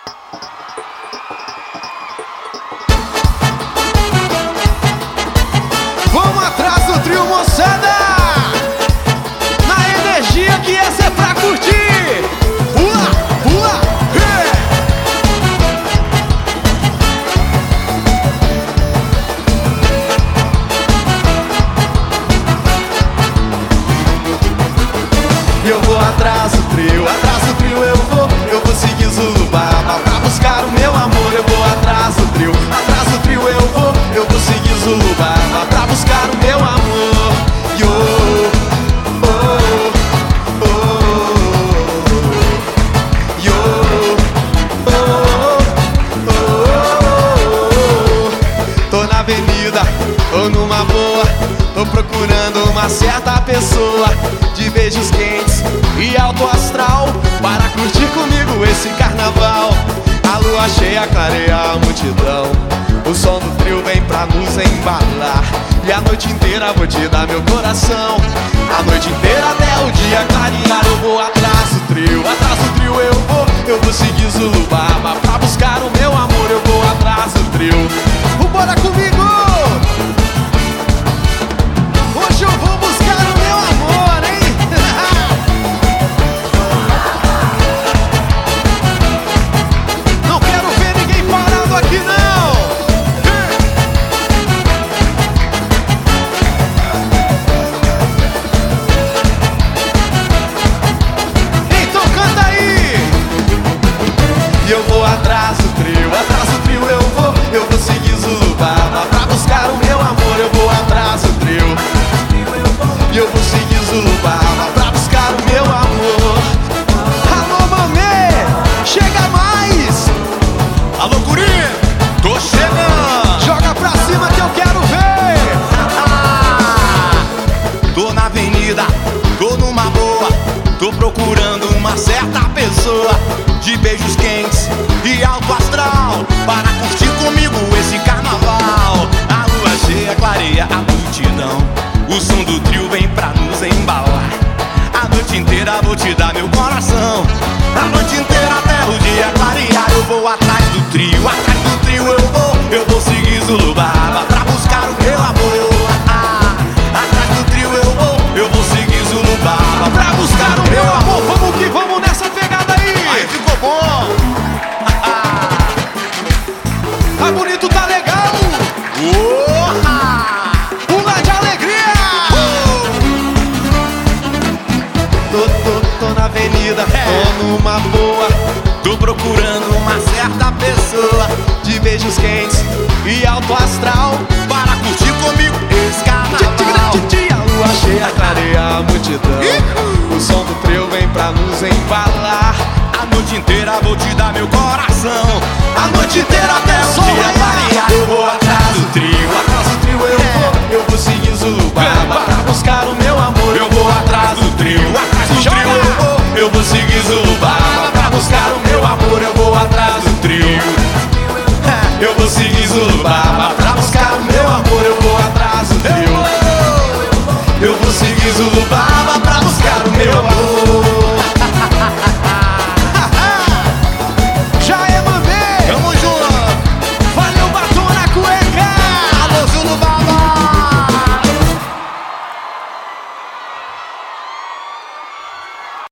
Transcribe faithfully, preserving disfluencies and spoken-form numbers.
Vamos atrás do trio, moçada! Na energia que essa é pra curtir! Pula, pula, hey! Eu vou atrás do trio, atrás do trio eu vou. Eu vou seguir Zulubaba pra buscar o meu amor. Eu vou atrás do trio, atrás do trio eu vou. Eu vou seguir Zulubaba pra buscar o meu amor. Yo, oh, oh, yo, oh, oh, oh. Tô na avenida, tô numa boa. Tô procurando uma certa pessoa de beijos quentes e alto astral para curtir comigo esse carnaval. A lua cheia clareia a multidão. O som do trio vem pra nos embalar. E a noite inteira vou te dar meu coração. A noite inteira até o dia clarear. Eu vou atrás do trio, atrás do trio eu vou. Eu vou seguir Zulubaba pra buscar o meu amor. Eu vou atrás do trio. Bora comigo! Hoje eu vou buscar o meu amor, hein? Não quero ver ninguém parado aqui, não! Então canta aí! E eu vou atrás do trio, atrás do trio eu vou. Eu vou seguir Zulubaba pra buscar o meu amor. Eu vou atrás do trio. E eu vou seguir Zulubaba pra buscar o meu amor. Alô, mamê, chega mais! Alô, guri, tô chegando! Joga pra cima que eu quero ver! Tô na avenida, tô numa boa. Tô procurando uma certa pessoa de beijos quentes e alto astral para curtir comigo esse carnaval. A lua cheia clareia a multidão. O som do trio vem pra nos embalar. A noite inteira vou te dar meu coração. A noite inteira até o dia clarear. Eu vou atrás do trio, atrás do trio eu vou. Eu vou seguir Zulubaba pra buscar o meu amor. Ah, atrás do trio eu vou. Eu vou seguir Zulubaba pra buscar o meu amor. Vamos que vamos nessa pegada aí! Aí ficou bom. Tá bonito, tá legal! Oha! Pula de alegria! Tô, tô, tô na avenida, tô numa boa. Tô procurando uma certa pessoa De beijos quentes e alto astral para curtir comigo esse carnaval. A lua cheia clareia a multidão. O som do trio vem pra nos embalar. A noite inteira vou te dar meu coração. A noite inteira até o dia clarear. Eu vou atrás do trio, Atrás do trio eu vou. Eu vou seguir Zulubaba pra buscar o meu amor. eu vou atrás do trio, atrás do trio eu vou. Eu vou seguir Zulubaba pra buscar o meu